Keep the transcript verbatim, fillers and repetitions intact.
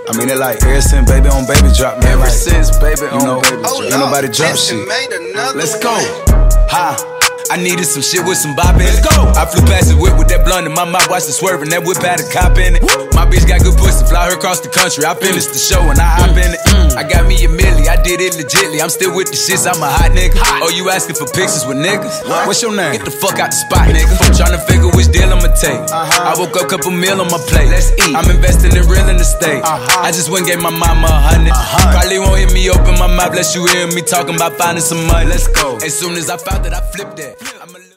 I mean it like ever since baby on baby drop, man. Ever like, since baby on you know, baby drop. ain't nobody drop shit. Let's go. Ha. I needed some shit with some bop in it. Let's go. I flew past the whip with that blunt in my mouth, watched it swerving. That whip had a cop in it. My bitch got good pussy, fly her across the country. I finished the show and I hop in it. I got me a milli, I did it legitly. I'm still with the shits, I'm a hot nigga. Oh, you asking for pictures with niggas? What's your name? Get the fuck out the spot, nigga. Tryna figure which deal I'ma take. I woke up, couple meal on my plate. Let's eat. I'm investing in real estate. I just went and gave my mama a hundred. Probably won't hear me open my mouth, bless you hear me talking about finding some money. Let's go. As soon as I found that, I flipped that.